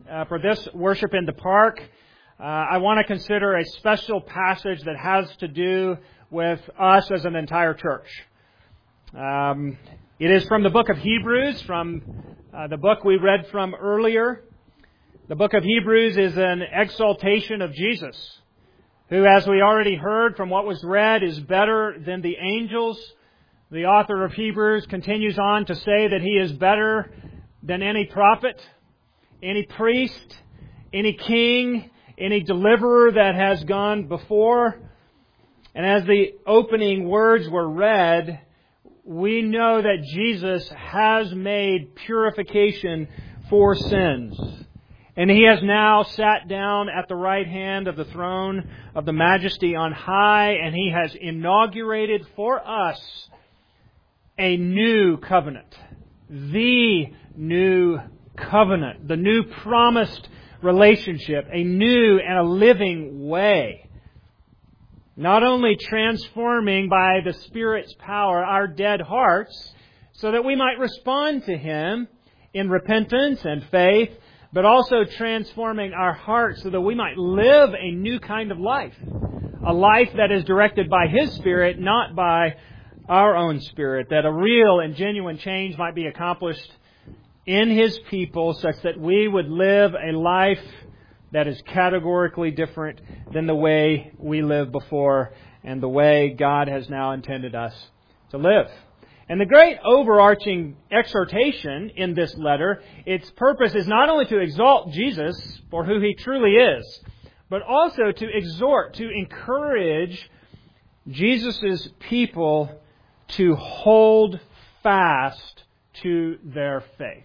for this Worship in the Park, I want to consider a special passage that has to do with us as an entire church. It is from the book of Hebrews, from the book we read from earlier. The book of Hebrews is an exaltation of Jesus, who, as we already heard from what was read, is better than the angels. The author of Hebrews continues on to say that he is better than any prophet, any priest, any king, any deliverer that has gone before. And as the opening words were read, we know that Jesus has made purification for sins. And He has now sat down at the right hand of the throne of the Majesty on high, and He has inaugurated for us a new covenant. The new covenant. The new promised relationship. A new and a living way. Not only transforming by the Spirit's power our dead hearts so that we might respond to Him in repentance and faith, but also transforming our hearts so that we might live a new kind of life. A life that is directed by His Spirit, not by our own spirit. That a real and genuine change might be accomplished in His people such that we would live a life that is categorically different than the way we lived before and the way God has now intended us to live. And the great overarching exhortation in this letter, its purpose is not only to exalt Jesus for who He truly is, but also to exhort, to encourage Jesus' people to hold fast to their faith.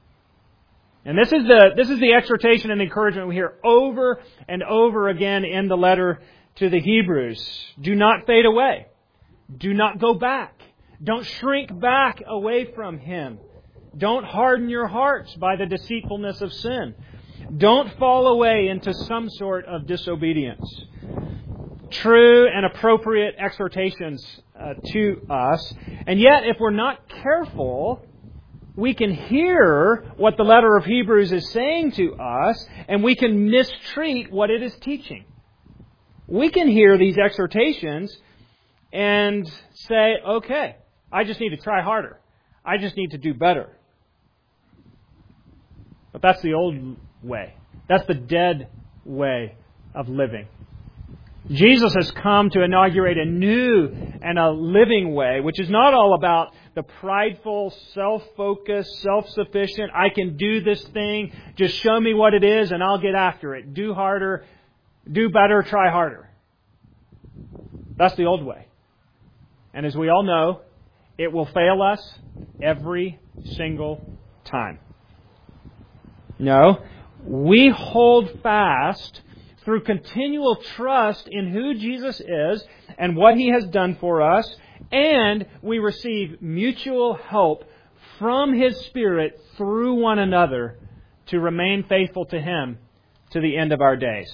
And this is the exhortation and encouragement we hear over and over again in the letter to the Hebrews. Do not fade away. Do not go back. Don't shrink back away from Him. Don't harden your hearts by the deceitfulness of sin. Don't fall away into some sort of disobedience. True and appropriate exhortations to us. And yet, if we're not careful, we can hear what the letter of Hebrews is saying to us, and we can mistreat what it is teaching. We can hear these exhortations and say, okay, I just need to try harder. I just need to do better. But that's the old way. That's the dead way of living. Jesus has come to inaugurate a new and a living way, which is not all about the prideful, self-focused, self-sufficient, I can do this thing, just show me what it is and I'll get after it. Do harder, do better, try harder. That's the old way. And as we all know, it will fail us every single time. No, we hold fast through continual trust in who Jesus is and what He has done for us, and we receive mutual help from His Spirit through one another to remain faithful to Him to the end of our days.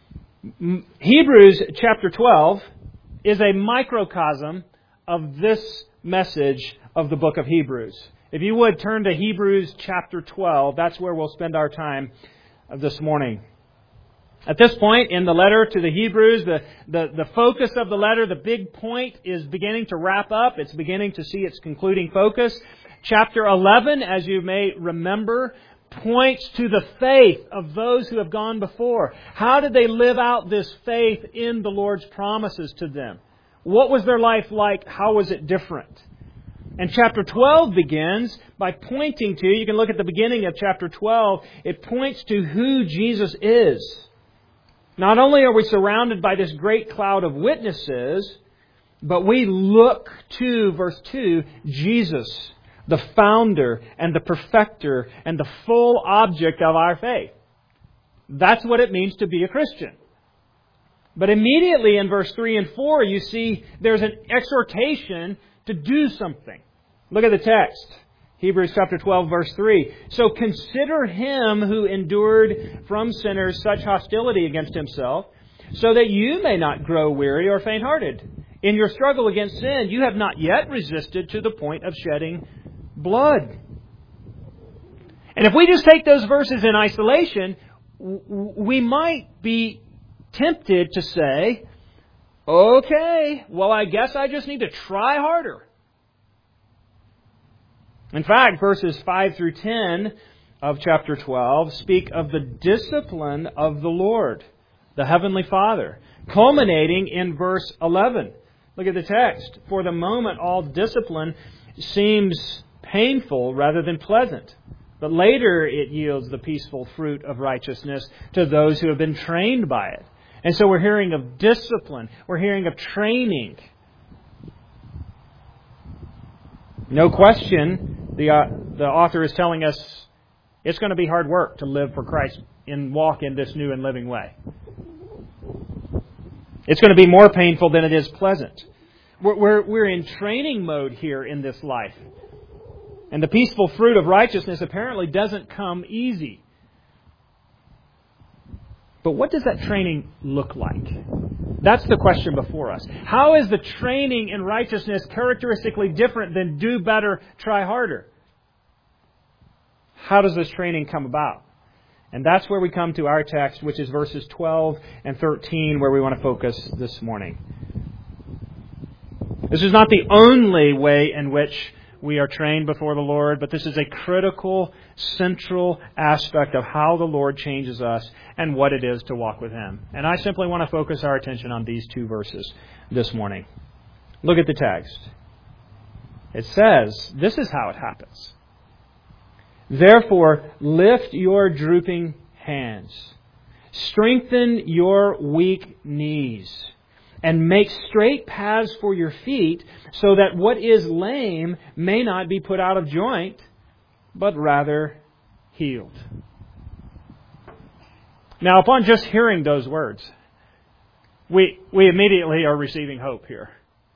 Hebrews chapter 12 is a microcosm of this message of the book of Hebrews. If you would turn to Hebrews chapter 12, that's where we'll spend our time this morning. At this point in the letter to the Hebrews, the focus of the letter, the big point, is beginning to wrap up. It's beginning to see its concluding focus. Chapter 11, as you may remember, points to the faith of those who have gone before. How did they live out this faith in the Lord's promises to them? What was their life like? How was it different? And chapter 12 begins by pointing to, you can look at the beginning of chapter 12, it points to who Jesus is. Not only are we surrounded by this great cloud of witnesses, but we look to, verse 2, Jesus, the founder and the perfecter and the full object of our faith. That's what it means to be a Christian. But immediately in verse 3 and 4, you see there's an exhortation to do something. Look at the text. Hebrews chapter 12, verse 3. So consider Him who endured from sinners such hostility against Himself, so that you may not grow weary or faint-hearted. In your struggle against sin, you have not yet resisted to the point of shedding blood. And if we just take those verses in isolation, we might be tempted to say, okay, well, I guess I just need to try harder. In fact, verses 5 through 10 of chapter 12 speak of the discipline of the Lord, the Heavenly Father, culminating in verse 11. Look at the text. For the moment, all discipline seems painful rather than pleasant, but later it yields the peaceful fruit of righteousness to those who have been trained by it. And so we're hearing of discipline. We're hearing of training. No question, the author is telling us it's going to be hard work to live for Christ and walk in this new and living way. It's going to be more painful than it is pleasant. We're in training mode here in this life. And the peaceful fruit of righteousness apparently doesn't come easy. But what does that training look like? That's the question before us. How is the training in righteousness characteristically different than do better, try harder? How does this training come about? And that's where we come to our text, which is verses 12 and 13, where we want to focus this morning. This is not the only way in which we are trained before the Lord, but this is a critical, central aspect of how the Lord changes us and what it is to walk with Him. And I simply want to focus our attention on these two verses this morning. Look at the text. It says, this is how it happens. Therefore, lift your drooping hands, strengthen your weak knees, and make straight paths for your feet, so that what is lame may not be put out of joint, but rather healed. Now, upon just hearing those words, we immediately are receiving hope here.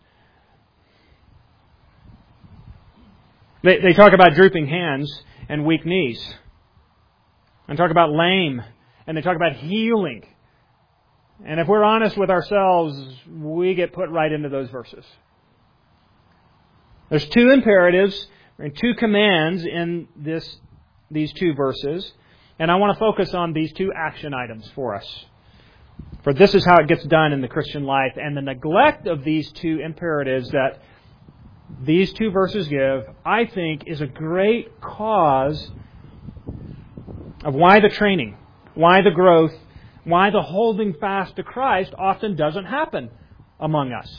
They talk about drooping hands and weak knees, and talk about lame, and they talk about healing. And if we're honest with ourselves, we get put right into those verses. There's two imperatives and two commands in these two verses. And I want to focus on these two action items for us. For this is how it gets done in the Christian life. And the neglect of these two imperatives that these two verses give, I think, is a great cause of why the training, why the growth, why the holding fast to Christ often doesn't happen among us.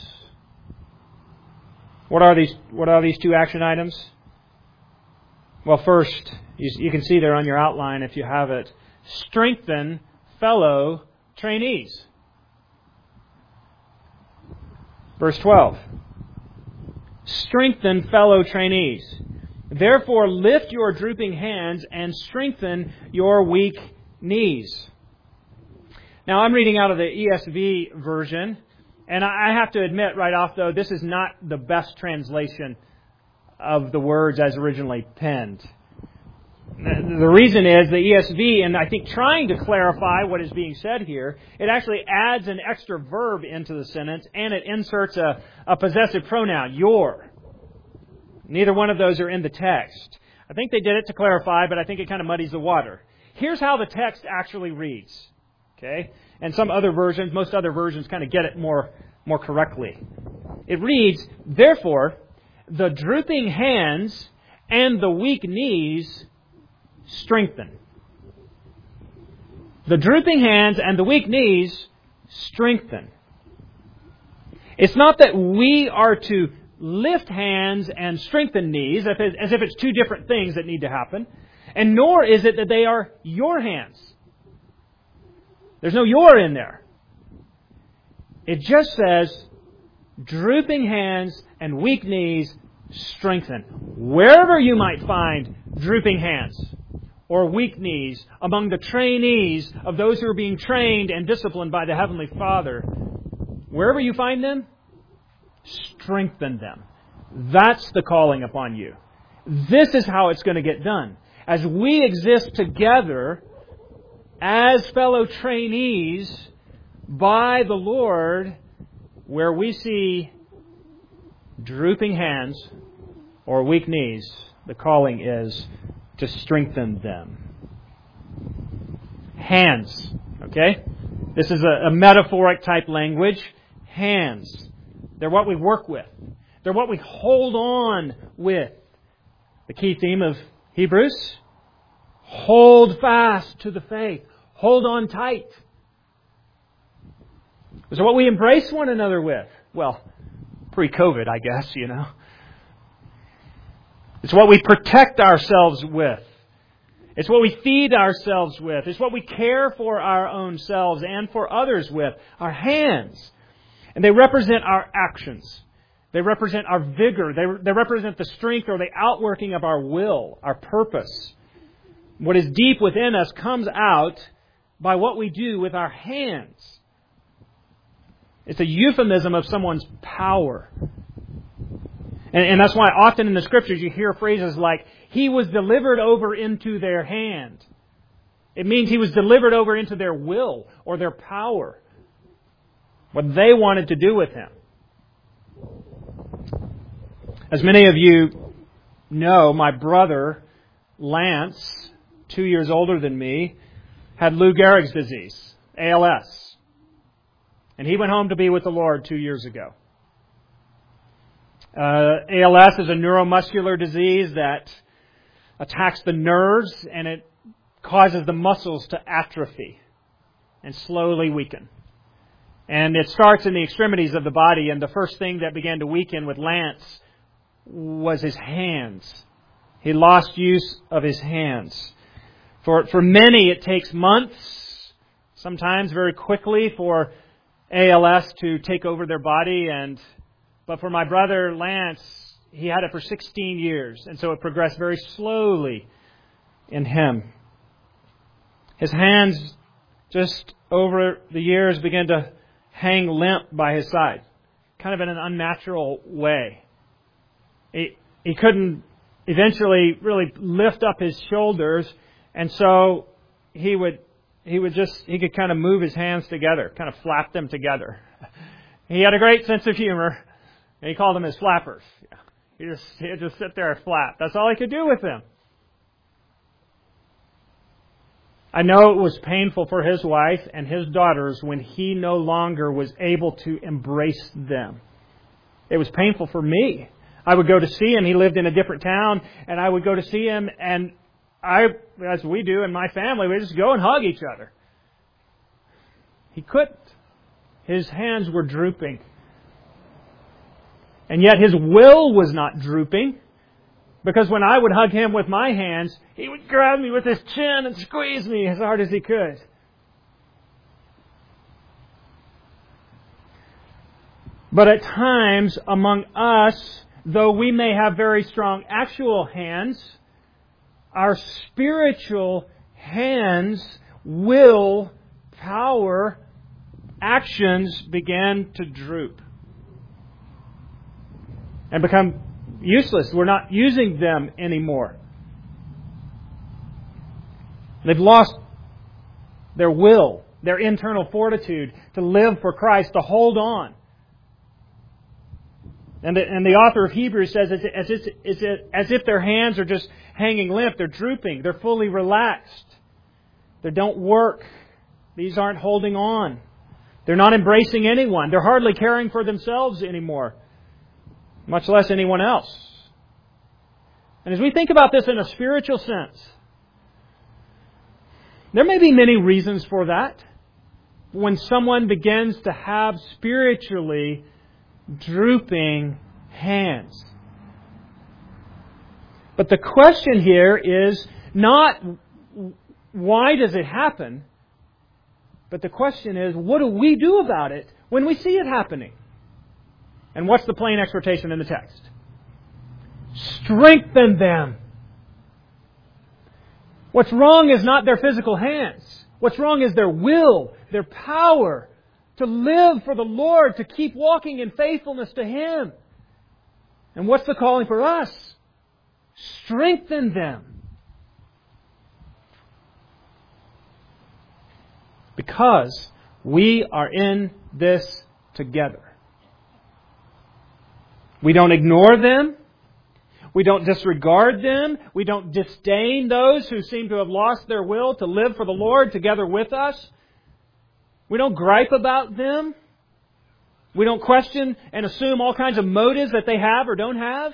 What are these two action items? Well, first, you can see there on your outline if you have it, strengthen fellow trainees. Verse 12. Strengthen fellow trainees. Therefore, lift your drooping hands and strengthen your weak knees. Now, I'm reading out of the ESV version, and I have to admit right off, though, this is not the best translation of the words as originally penned. The reason is the ESV, and I think trying to clarify what is being said here, it actually adds an extra verb into the sentence, and it inserts a possessive pronoun, your. Neither one of those are in the text. I think they did it to clarify, but I think it kind of muddies the water. Here's how the text actually reads. Okay? And some other versions, most other versions kind of get it more correctly. It reads, therefore, the drooping hands and the weak knees strengthen. The drooping hands and the weak knees strengthen. It's not that we are to lift hands and strengthen knees as if it's two different things that need to happen. And nor is it that they are your hands. There's no your in there. It just says, drooping hands and weak knees strengthen. Wherever you might find drooping hands or weak knees among the trainees of those who are being trained and disciplined by the Heavenly Father, wherever you find them, strengthen them. That's the calling upon you. This is how it's going to get done. As we exist together as fellow trainees by the Lord, where we see drooping hands or weak knees, the calling is to strengthen them. Hands, okay? This is a metaphoric type language. Hands. They're what we work with. They're what we hold on with. The key theme of Hebrews: hold fast to the faith. Hold on tight. It's what we embrace one another with. Well, pre-COVID, I guess, you know. It's what we protect ourselves with. It's what we feed ourselves with. It's what we care for our own selves and for others with. Our hands. And they represent our actions. They represent our vigor. They represent the strength or the outworking of our will, our purpose. What is deep within us comes out by what we do with our hands. It's a euphemism of someone's power. And that's why often in the Scriptures you hear phrases like, He was delivered over into their hand. It means He was delivered over into their will or their power. What they wanted to do with Him. As many of you know, my brother, Lance, 2 years older than me, had Lou Gehrig's disease, ALS. And he went home to be with the Lord 2 years ago. ALS is a neuromuscular disease that attacks the nerves and it causes the muscles to atrophy and slowly weaken. And it starts in the extremities of the body, and the first thing that began to weaken with Lance was his hands. He lost use of his hands. For many, it takes months, sometimes very quickly, for ALS to take over their body. But for my brother Lance, he had it for 16 years, and so it progressed very slowly in him. His hands, just over the years, began to hang limp by his side, kind of in an unnatural way. He couldn't eventually really lift up his shoulders, and so he could kind of move his hands together, kind of flap them together. He had a great sense of humor, and he called them his flappers. He'd just sit there and flap. That's all he could do with them. I know it was painful for his wife and his daughters when he no longer was able to embrace them. It was painful for me. I would go to see him. He lived in a different town, and I would go to see him, and as we do in my family, we just go and hug each other. He couldn't. His hands were drooping. And yet his will was not drooping, because when I would hug him with my hands, he would grab me with his chin and squeeze me as hard as he could. But at times, among us, though we may have very strong actual hands, our spiritual hands, will, power, actions began to droop and become useless. We're not using them anymore. They've lost their will, their internal fortitude to live for Christ, to hold on. And the author of Hebrews says as if their hands are just hanging limp, they're drooping, they're fully relaxed. They don't work. These aren't holding on. They're not embracing anyone. They're hardly caring for themselves anymore, much less anyone else. And as we think about this in a spiritual sense, there may be many reasons for that. When someone begins to have spiritually drooping hands. But the question here is not why does it happen, but the question is, what do we do about it when we see it happening? And what's the plain exhortation in the text? Strengthen them. What's wrong is not their physical hands. What's wrong is their will, their power to live for the Lord, to keep walking in faithfulness to Him. And what's the calling for us? Strengthen them. Because we are in this together. We don't ignore them. We don't disregard them. We don't disdain those who seem to have lost their will to live for the Lord together with us. We don't gripe about them. We don't question and assume all kinds of motives that they have or don't have.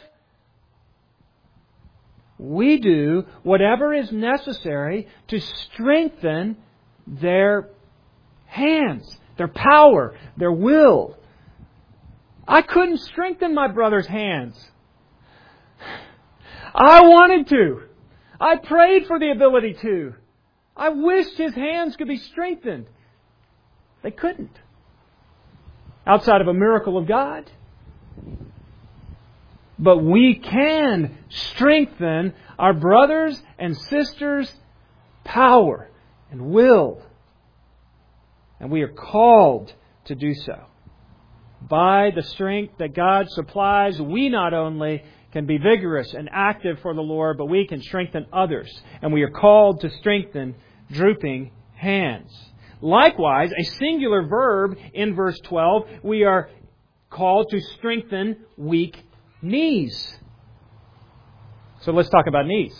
We do whatever is necessary to strengthen their hands, their power, their will. I couldn't strengthen my brother's hands. I wanted to. I prayed for the ability to. I wished his hands could be strengthened. They couldn't. Outside of a miracle of God. But we can strengthen our brothers and sisters' power and will. And we are called to do so. By the strength that God supplies, we not only can be vigorous and active for the Lord, but we can strengthen others. And we are called to strengthen drooping hands. Likewise, a singular verb in verse 12, we are called to strengthen weak knees. So let's talk about knees.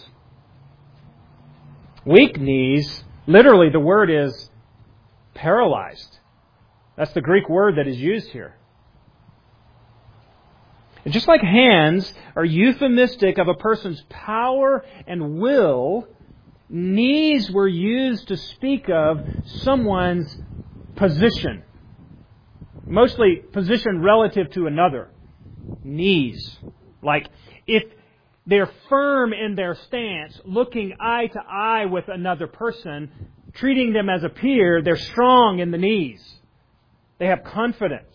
Weak knees, literally the word is paralyzed. That's the Greek word that is used here. And just like hands are euphemistic of a person's power and will, knees were used to speak of someone's position. Mostly position relative to another. Knees. Like if they're firm in their stance, looking eye to eye with another person, treating them as a peer, they're strong in the knees. They have confidence.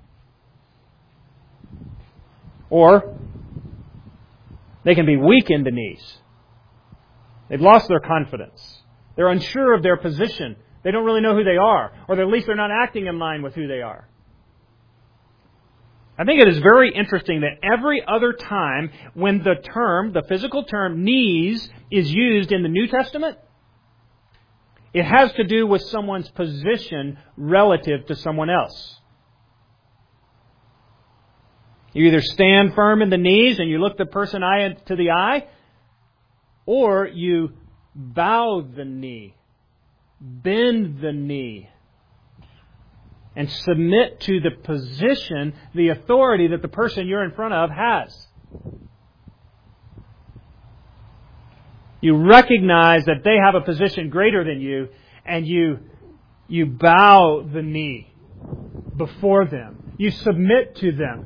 Or they can be weak in the knees. They've lost their confidence. They're unsure of their position. They don't really know who they are. Or at least they're not acting in line with who they are. I think it is very interesting that every other time when the physical term knees is used in the New Testament, it has to do with someone's position relative to someone else. You either stand firm in the knees and you look the person eye to the eye, or you bow the knee, bend the knee, and submit to the position, the authority that the person you're in front of has. You recognize that they have a position greater than you, and you bow the knee before them. You submit to them.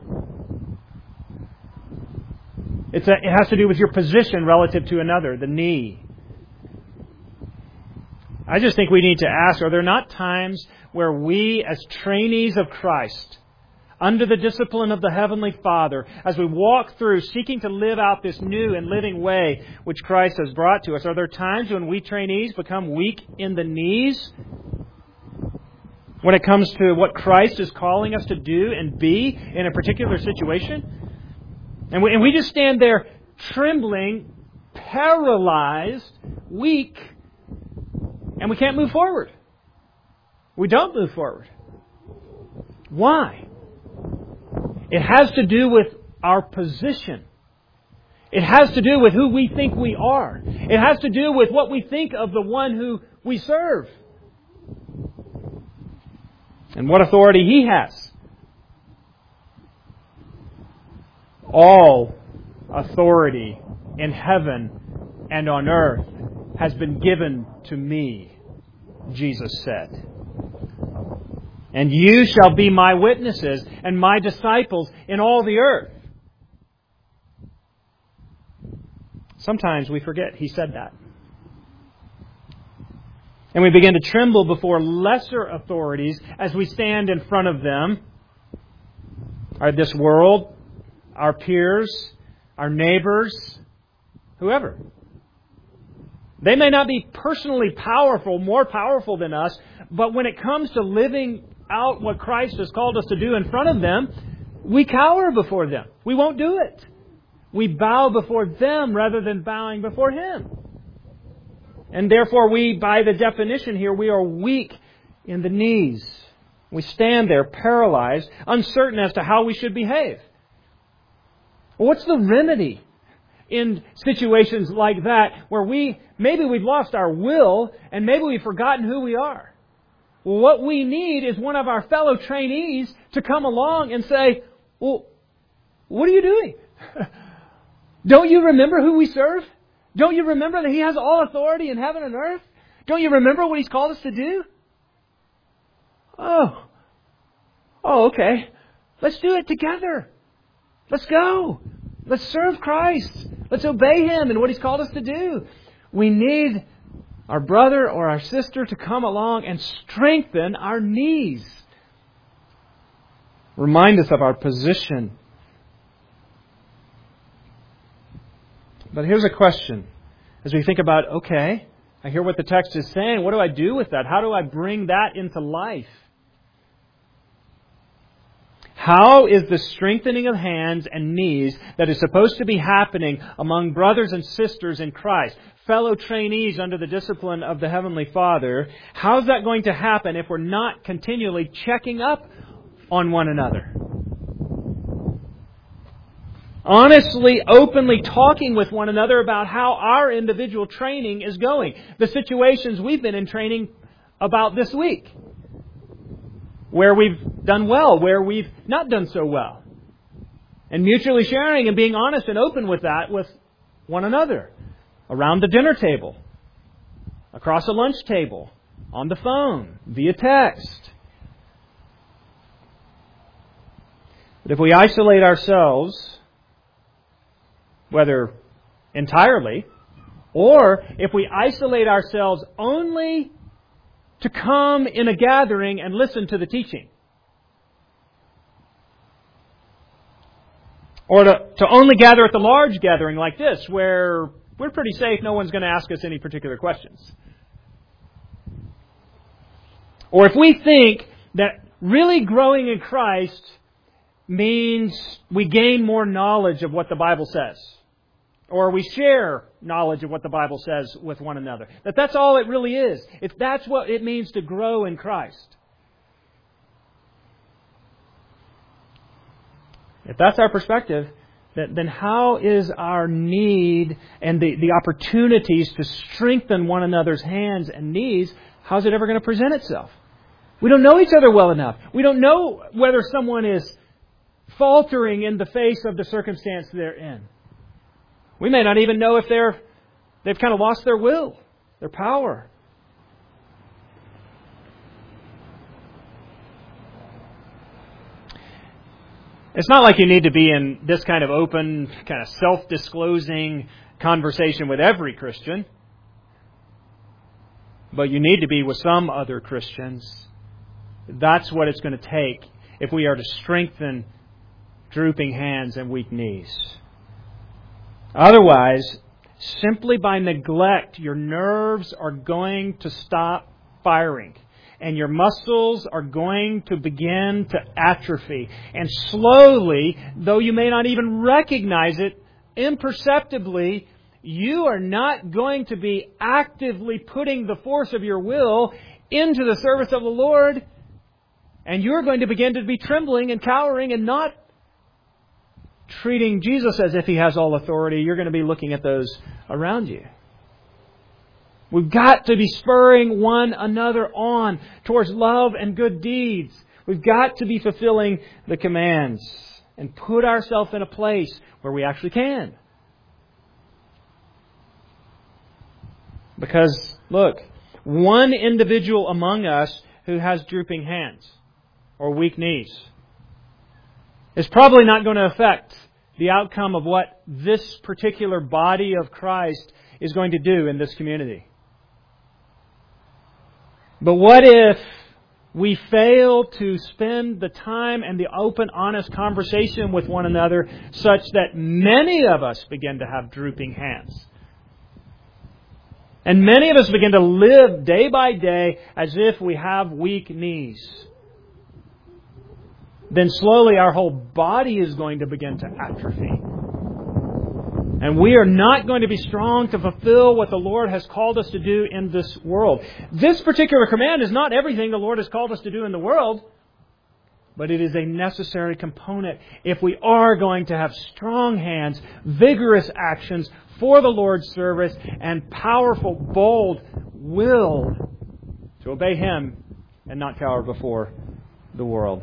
It has to do with your position relative to another, the knee. I just think we need to ask, are there not times where we as trainees of Christ, under the discipline of the Heavenly Father, as we walk through seeking to live out this new and living way which Christ has brought to us, are there times when we trainees become weak in the knees when it comes to what Christ is calling us to do and be in a particular situation? And we just stand there trembling, paralyzed, weak, and we can't move forward. We don't move forward. Why? It has to do with our position. It has to do with who we think we are. It has to do with what we think of the one who we serve. And what authority He has. All authority in heaven and on earth has been given to me, Jesus said. And you shall be my witnesses and my disciples in all the earth. Sometimes we forget He said that. And we begin to tremble before lesser authorities as we stand in front of them. This world, our peers, our neighbors, whoever. They may not be personally powerful, more powerful than us, but when it comes to living out what Christ has called us to do in front of them, we cower before them. We won't do it. We bow before them rather than bowing before Him. And therefore we, by the definition here, we are weak in the knees. We stand there paralyzed, uncertain as to how we should behave. Well, what's the remedy? in situations like that where maybe we've lost our will and maybe we've forgotten who we are. Well, what we need is one of our fellow trainees to come along and say, well, what are you doing? Don't you remember who we serve? Don't you remember that He has all authority in heaven and earth? Don't you remember what He's called us to do? Oh, okay. Let's do it together. Let's go. Let's serve Christ. Let's obey Him in what He's called us to do. We need our brother or our sister to come along and strengthen our knees. Remind us of our position. But here's a question. As we think about, okay, I hear what the text is saying. What do I do with that? How do I bring that into life? How is the strengthening of hands and knees that is supposed to be happening among brothers and sisters in Christ, fellow trainees under the discipline of the Heavenly Father, how is that going to happen if we're not continually checking up on one another? Honestly, openly talking with one another about how our individual training is going. The situations we've been in training about this week. Where we've done well, where we've not done so well. And mutually sharing and being honest and open with that with one another. Around the dinner table. Across a lunch table. On the phone. Via text. But if we isolate ourselves, whether entirely, or if we isolate ourselves only to come in a gathering and listen to the teaching, or to only gather at the large gathering like this, where we're pretty safe, no one's going to ask us any particular questions. Or if we think that really growing in Christ means we gain more knowledge of what the Bible says, or we share knowledge of what the Bible says with one another, that's all it really is. If that's what it means to grow in Christ. If that's our perspective, then how is our need and the opportunities to strengthen one another's hands and knees, how's it ever going to present itself? We don't know each other well enough. We don't know whether someone is faltering in the face of the circumstance they're in. We may not even know if they've kind of lost their will, their power. It's not like you need to be in this kind of open, kind of self-disclosing conversation with every Christian. But you need to be with some other Christians. That's what it's going to take if we are to strengthen drooping hands and weak knees. Otherwise, simply by neglect, your nerves are going to stop firing. And your muscles are going to begin to atrophy. And slowly, though you may not even recognize it, imperceptibly, you are not going to be actively putting the force of your will into the service of the Lord. And you're going to begin to be trembling and cowering and not treating Jesus as if He has all authority. You're going to be looking at those around you. We've got to be spurring one another on towards love and good deeds. We've got to be fulfilling the commands and put ourselves in a place where we actually can. Because, look, one individual among us who has drooping hands or weak knees is probably not going to affect the outcome of what this particular body of Christ is going to do in this community. But what if we fail to spend the time and the open, honest conversation with one another such that many of us begin to have drooping hands? And many of us begin to live day by day as if we have weak knees. Then slowly our whole body is going to begin to atrophy. And we are not going to be strong to fulfill what the Lord has called us to do in this world. This particular command is not everything the Lord has called us to do in the world. but it is a necessary component if we are going to have strong hands, vigorous actions for the Lord's service, and powerful, bold will to obey Him and not cower before the world.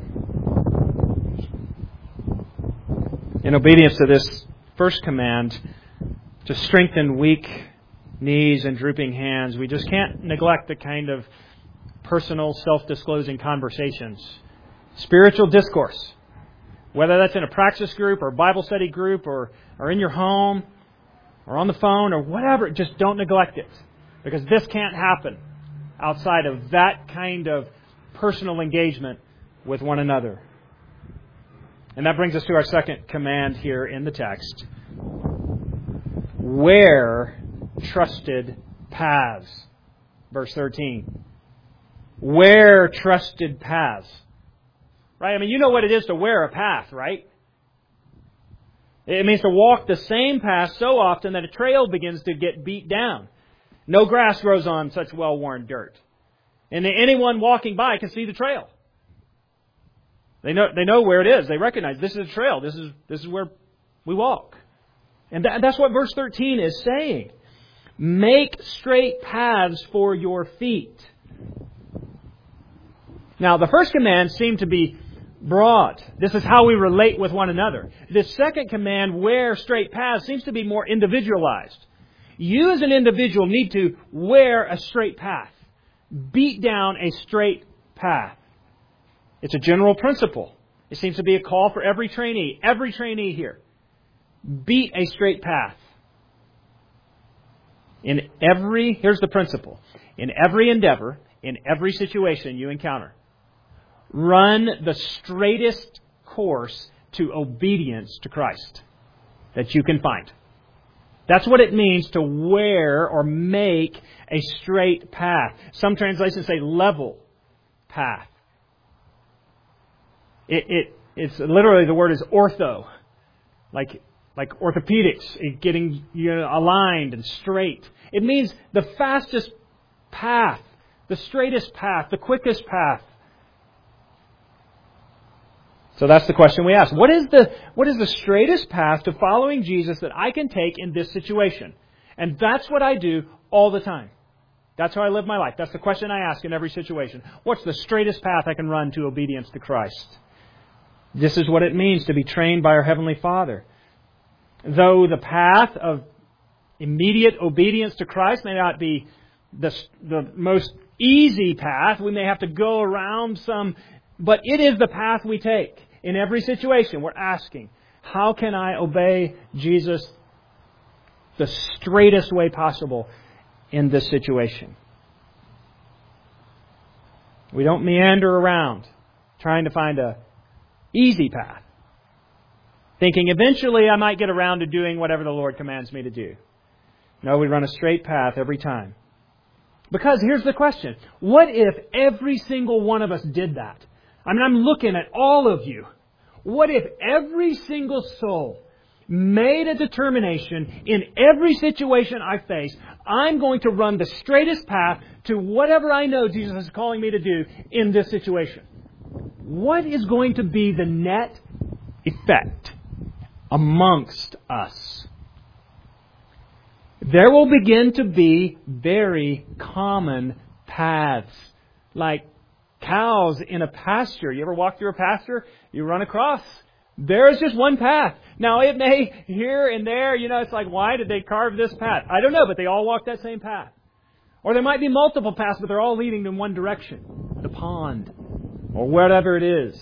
In obedience to this first command, to strengthen weak knees and drooping hands, we just can't neglect the kind of personal, self-disclosing conversations. Spiritual discourse. Whether that's in a practice group or Bible study group or in your home or on the phone or whatever, just don't neglect it. Because this can't happen outside of that kind of personal engagement with one another. And that brings us to our second command here in the text. Wear trusted paths. Verse 13. Wear trusted paths. Right? I mean, you know what it is to wear a path, right? It means to walk the same path so often that a trail begins to get beat down. No grass grows on such well-worn dirt. And anyone walking by can see the trail. They know where it is. They recognize this is a trail. This is where we walk. And that's what verse 13 is saying. Make straight paths for your feet. Now, the first command seemed to be broad. This is how we relate with one another. The second command, wear straight paths, seems to be more individualized. You as an individual need to wear a straight path. Beat down a straight path. It's a general principle. It seems to be a call for every trainee here. Beat a straight path. Here's the principle. In every endeavor, in every situation you encounter, run the straightest course to obedience to Christ that you can find. That's what it means to wear or make a straight path. Some translations say level path. It's literally, the word is ortho, like orthopedics, getting aligned and straight. It means the fastest path, the straightest path, the quickest path. So that's the question we ask. What is the straightest path to following Jesus that I can take in this situation? And that's what I do all the time. That's how I live my life. That's the question I ask in every situation. What's the straightest path I can run to obedience to Christ? This is what it means to be trained by our Heavenly Father. Though the path of immediate obedience to Christ may not be the most easy path, we may have to go around some, but it is the path we take. In every situation, we're asking, how can I obey Jesus the straightest way possible in this situation? We don't meander around trying to find a easy path, thinking eventually I might get around to doing whatever the Lord commands me to do. No, we run a straight path every time. Because here's the question. What if every single one of us did that? I mean, I'm looking at all of you. What if every single soul made a determination in every situation I face, I'm going to run the straightest path to whatever I know Jesus is calling me to do in this situation? What is going to be the net effect amongst us? There will begin to be very common paths, like cows in a pasture. You ever walk through a pasture? You run across. There's just one path. Now, it may here and there, it's like, why did they carve this path? I don't know, but they all walk that same path. Or there might be multiple paths, but they're all leading in one direction. The pond. Or whatever it is.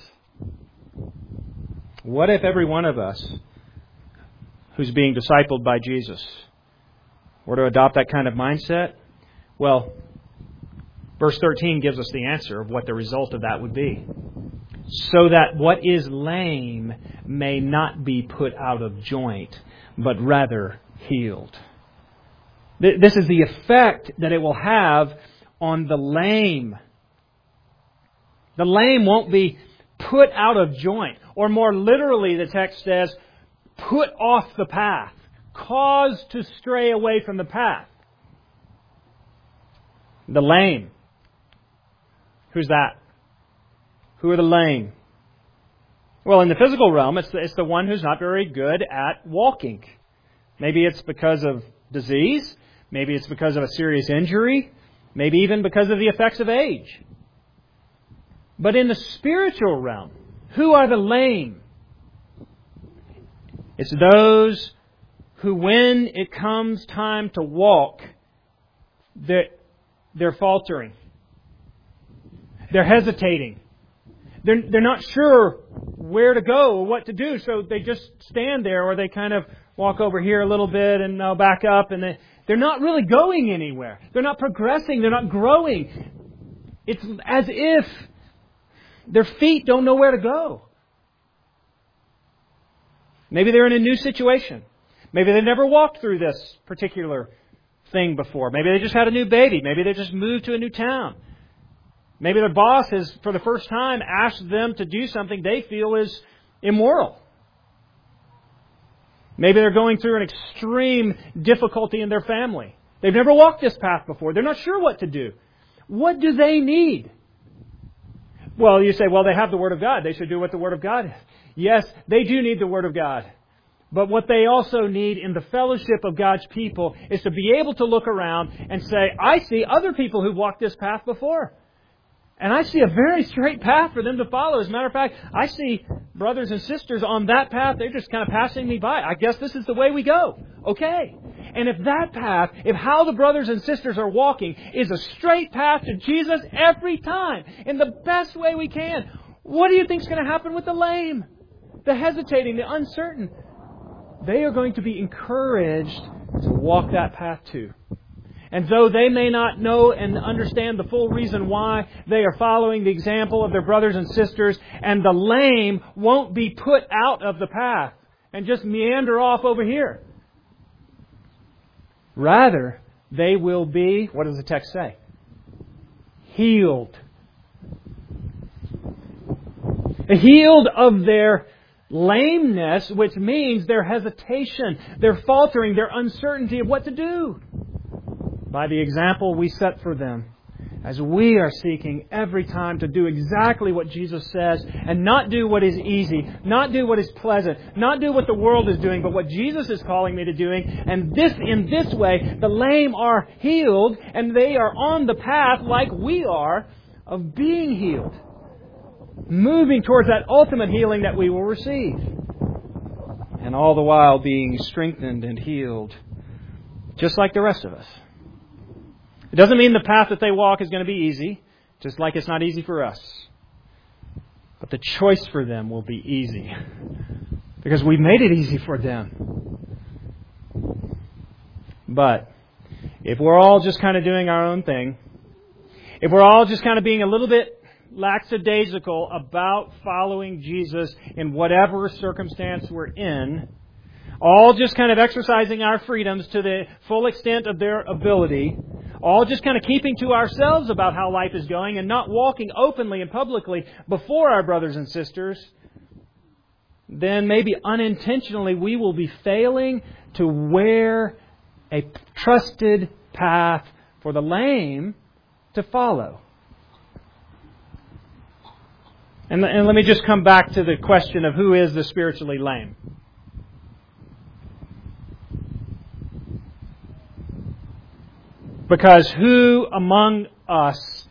What if every one of us who's being discipled by Jesus were to adopt that kind of mindset? Well, verse 13 gives us the answer of what the result of that would be. So that what is lame may not be put out of joint, but rather healed. This is the effect that it will have on the lame. The lame won't be put out of joint. Or more literally, the text says, put off the path. Cause to stray away from the path. The lame. Who's that? Who are the lame? Well, in the physical realm, it's the one who's not very good at walking. Maybe it's because of disease. Maybe it's because of a serious injury. Maybe even because of the effects of age. But in the spiritual realm, who are the lame? It's those who, when it comes time to walk, they're faltering. They're hesitating. They're not sure where to go or what to do, so they just stand there, or they kind of walk over here a little bit and back up, and they're not really going anywhere. They're not progressing. They're not growing. It's as if their feet don't know where to go. Maybe they're in a new situation. Maybe they've never walked through this particular thing before. Maybe they just had a new baby. Maybe they just moved to a new town. Maybe their boss has, for the first time, asked them to do something they feel is immoral. Maybe they're going through an extreme difficulty in their family. They've never walked this path before. They're not sure what to do. What do they need? Well, you say, well, they have the Word of God. They should do what the Word of God is. Yes, they do need the Word of God. But what they also need in the fellowship of God's people is to be able to look around and say, I see other people who've walked this path before. And I see a very straight path for them to follow. As a matter of fact, I see brothers and sisters on that path. They're just kind of passing me by. I guess this is the way we go. Okay. And if that path, if how the brothers and sisters are walking is a straight path to Jesus every time, in the best way we can, what do you think is going to happen with the lame, the hesitating, the uncertain? They are going to be encouraged to walk that path too. And though they may not know and understand the full reason why, they are following the example of their brothers and sisters, and the lame won't be put out of the path and just meander off over here. Rather, they will be, what does the text say? Healed. Healed of their lameness, which means their hesitation, their faltering, their uncertainty of what to do. By the example we set for them, as we are seeking every time to do exactly what Jesus says and not do what is easy, not do what is pleasant, not do what the world is doing, but what Jesus is calling me to doing. And in this way, the lame are healed and they are on the path like we are of being healed, moving towards that ultimate healing that we will receive. And all the while being strengthened and healed, just like the rest of us. It doesn't mean the path that they walk is going to be easy, just like it's not easy for us. But the choice for them will be easy, because we've made it easy for them. But if we're all just kind of doing our own thing, if we're all just kind of being a little bit lackadaisical about following Jesus in whatever circumstance we're in, all just kind of exercising our freedoms to the full extent of their ability, all just kind of keeping to ourselves about how life is going and not walking openly and publicly before our brothers and sisters, then maybe unintentionally we will be failing to wear a trusted path for the lame to follow. And let me just come back to the question of who is the spiritually lame. Because who among us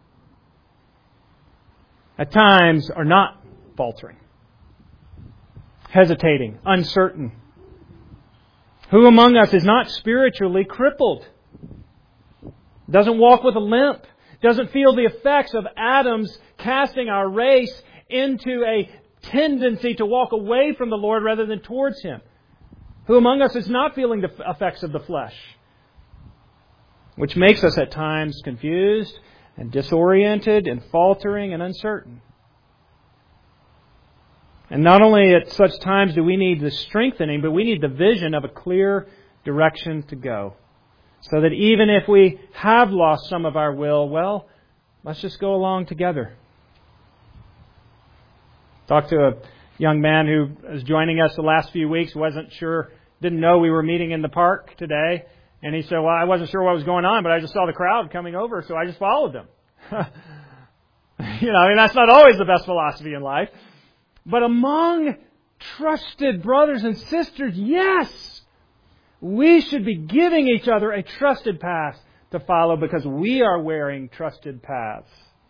at times are not faltering, hesitating, uncertain? Who among us is not spiritually crippled? Doesn't walk with a limp? Doesn't feel the effects of Adam's casting our race into a tendency to walk away from the Lord rather than towards Him? Who among us is not feeling the effects of the flesh? Which makes us at times confused and disoriented and faltering and uncertain. And not only at such times do we need the strengthening, but we need the vision of a clear direction to go. So that even if we have lost some of our will, well, let's just go along together. Talked to a young man who was joining us the last few weeks, wasn't sure, didn't know we were meeting in the park today. And he said, well, I wasn't sure what was going on, but I just saw the crowd coming over, so I just followed them. That's not always the best philosophy in life. But among trusted brothers and sisters, yes, we should be giving each other a trusted path to follow because we are wearing trusted paths.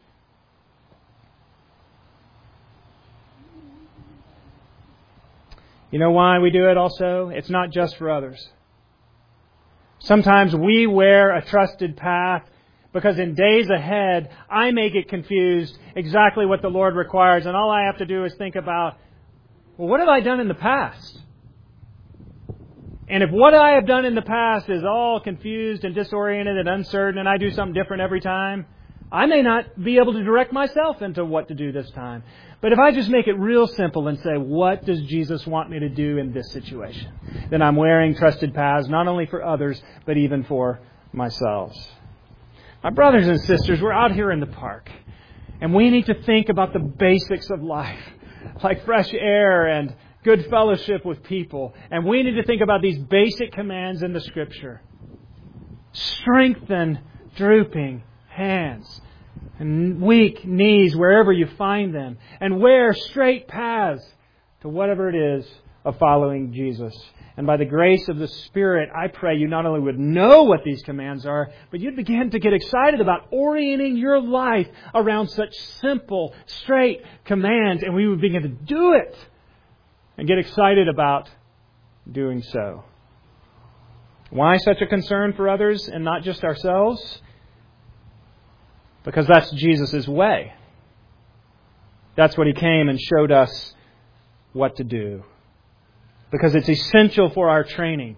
You know why we do it also? It's not just for others. Sometimes we wear a trusted path because in days ahead, I may get confused exactly what the Lord requires, and all I have to do is think about, well, what have I done in the past? And if what I have done in the past is all confused and disoriented and uncertain, and I do something different every time, I may not be able to direct myself into what to do this time. But if I just make it real simple and say, what does Jesus want me to do in this situation? Then I'm wearing trusted paths, not only for others, but even for myself. My brothers and sisters, we're out here in the park, and we need to think about the basics of life, like fresh air and good fellowship with people. And we need to think about these basic commands in the Scripture. Strengthen drooping hands and weak knees wherever you find them, and wear straight paths to whatever it is of following Jesus. And by the grace of the Spirit, I pray you not only would know what these commands are, but you'd begin to get excited about orienting your life around such simple, straight commands, and we would begin to do it and get excited about doing so. Why such a concern for others and not just ourselves? Because that's Jesus' way. That's what He came and showed us what to do. Because it's essential for our training.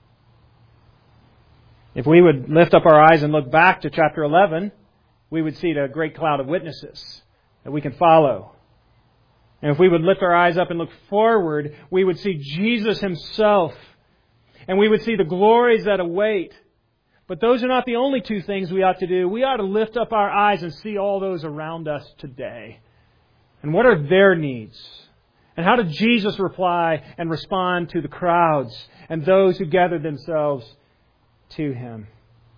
If we would lift up our eyes and look back to chapter 11, we would see the great cloud of witnesses that we can follow. And if we would lift our eyes up and look forward, we would see Jesus Himself. And we would see the glories that await. But those are not the only two things we ought to do. We ought to lift up our eyes and see all those around us today. And what are their needs? And how did Jesus reply and respond to the crowds and those who gathered themselves to Him?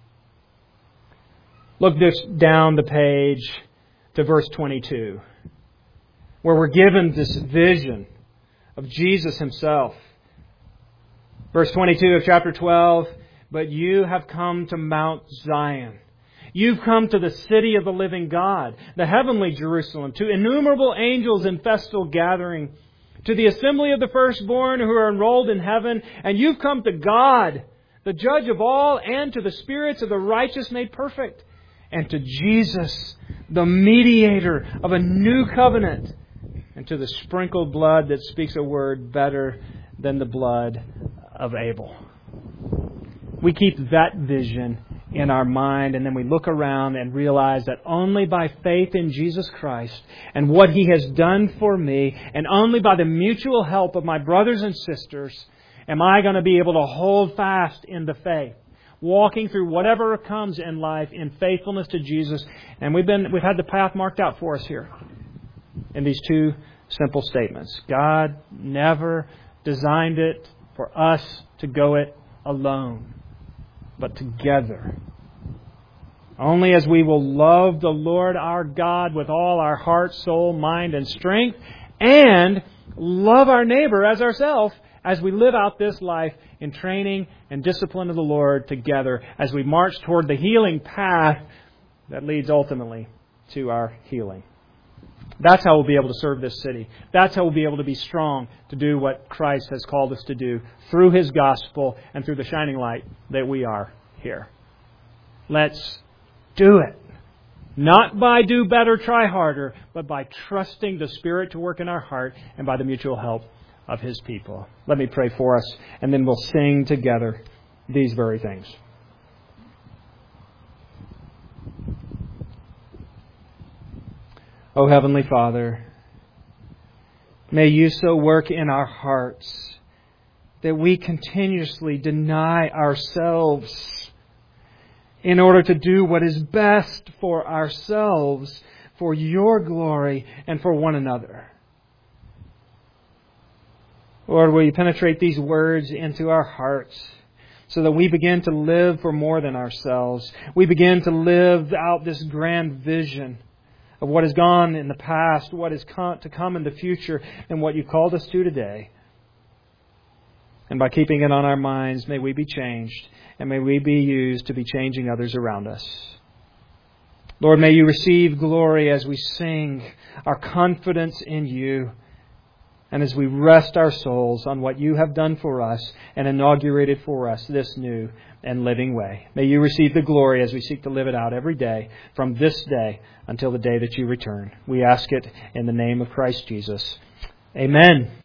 Look just down the page to verse 22, where we're given this vision of Jesus Himself. Verse 22 of chapter 12, but you have come to Mount Zion. You've come to the city of the living God, the heavenly Jerusalem, to innumerable angels in festal gathering, to the assembly of the firstborn who are enrolled in heaven, and you've come to God, the judge of all, and to the spirits of the righteous made perfect, and to Jesus, the mediator of a new covenant, and to the sprinkled blood that speaks a word better than the blood of Abel. We keep that vision in our mind, and then we look around and realize that only by faith in Jesus Christ and what He has done for me, and only by the mutual help of my brothers and sisters, am I going to be able to hold fast in the faith, walking through whatever comes in life in faithfulness to Jesus. And we've had the path marked out for us here in these two simple statements. God never designed it for us to go it alone, but together. Only as we will love the Lord our God with all our heart, soul, mind, and strength, and love our neighbor as ourselves, as we live out this life in training and discipline of the Lord together, as we march toward the healing path that leads ultimately to our healing. That's how we'll be able to serve this city. That's how we'll be able to be strong to do what Christ has called us to do through His gospel and through the shining light that we are here. Let's do it. Not by do better, try harder, but by trusting the Spirit to work in our heart and by the mutual help of His people. Let me pray for us, and then we'll sing together these very things. O Heavenly Father, may You so work in our hearts that we continuously deny ourselves in order to do what is best for ourselves, for Your glory, and for one another. Lord, will You penetrate these words into our hearts so that we begin to live for more than ourselves. We begin to live out this grand vision of what has gone in the past, what is to come in the future, and what you called us to today. And by keeping it on our minds, may we be changed, and may we be used to be changing others around us. Lord, may you receive glory as we sing our confidence in you, and as we rest our souls on what you have done for us and inaugurated for us this new and living way. May you receive the glory as we seek to live it out every day from this day until the day that you return. We ask it in the name of Christ Jesus. Amen.